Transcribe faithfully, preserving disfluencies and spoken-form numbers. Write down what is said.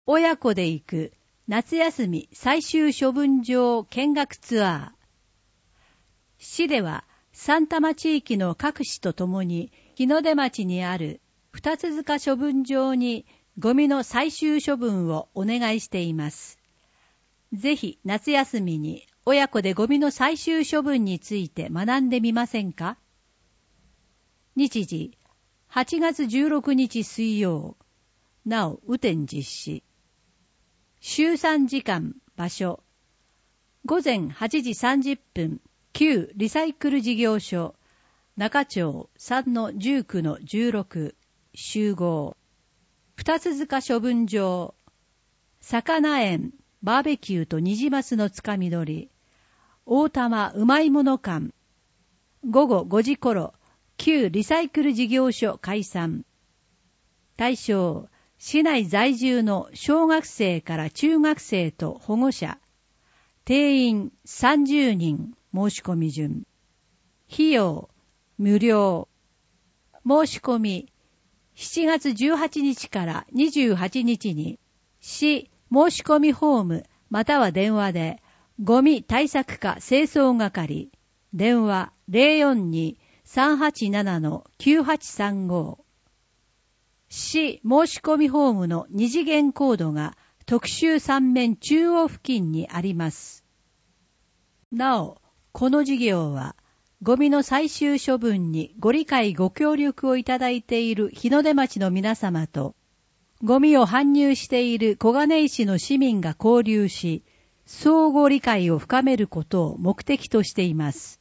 親子で行く夏休み最終処分場見学ツアー。市では三多摩地域の各市とともに日の出町にある二塚処分場にゴミの最終処分をお願いしています。ぜひ夏休みに親子でゴミの最終処分について学んでみませんか？日時はちがつじゅうろくにち水曜、なお雨天実施。週さんじかん、場所。午前はちじさんじゅっぷん、旧リサイクル事業所、中町 さんのじゅうきゅうのじゅうろく、集合。二塚処分場。魚園、バーベキューとニジマスのつかみ取り。大玉うまいもの館。午後ごじ頃、旧リサイクル事業所解散。対象、市内在住の小学生から中学生と保護者。定員さんじゅうにん、申し込み順。費用、無料。申し込み、しちがつじゅうはちにちからにじゅうはちにちに、市申し込みホームまたは電話で、ゴミ対策課清掃係、電話 ゼロよんに さんはちなな きゅうはちさんご。市申し込みホームの二次元コードが特集三面中央付近にあります。なお、この事業は、ゴミの最終処分にご理解ご協力をいただいている日の出町の皆様と、ゴミを搬入している小金井市の市民が交流し、相互理解を深めることを目的としています。